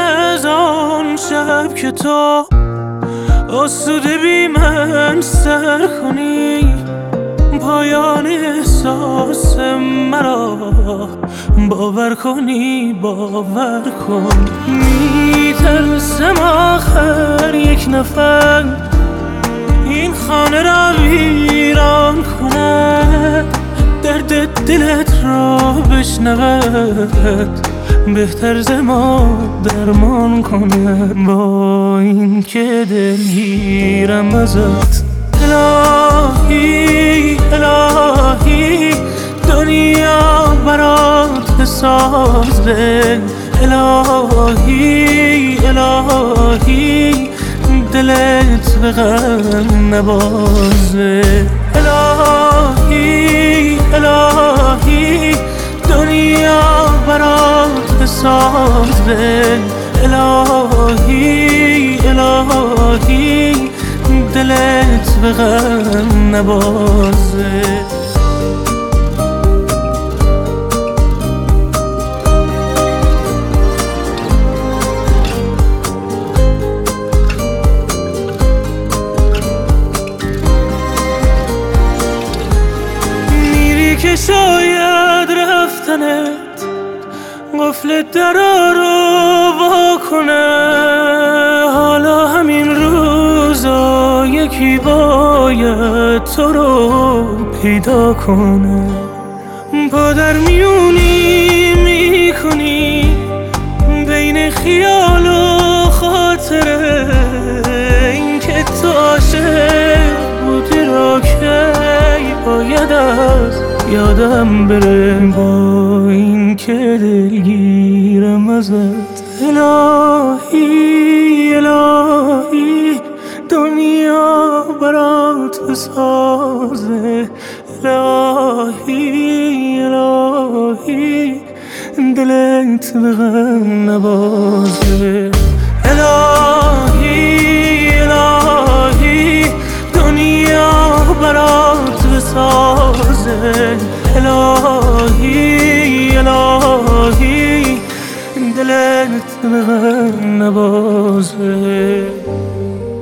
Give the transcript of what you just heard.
از آن شب که تو آسوده بی من سر کنی، پایان احساس مرا باور کنی، باور کن. میترسم آخر یک نفر این خانه را ویران کنه، درد دلت را بشنود، بهتر ز ما درمان کنه. با این که دلگیرم ازت الهی، الهی دنیا برات بسازه، الهی، الهی دلت به غم نبازه، الهی، الهی دنیا برات بسازه، الهی، الهی دلت به غم نبازه. میری که شاید رفتنت قفل درا رو وا کنه، حالا همین روزا یکی باید تو رو پیدا کنه. پا در میونی میکنی بین خیال و خاطره، این که تو عاشق بودی را که باید از یادم بره. با این که دلگیرم ازت الهی، الهی دنیا برات بسازه، الهی، الهی دلت به غم نبازه، الهی، الهی دنیا برات بسازه، الهی، الهی دلت به غم نبازه.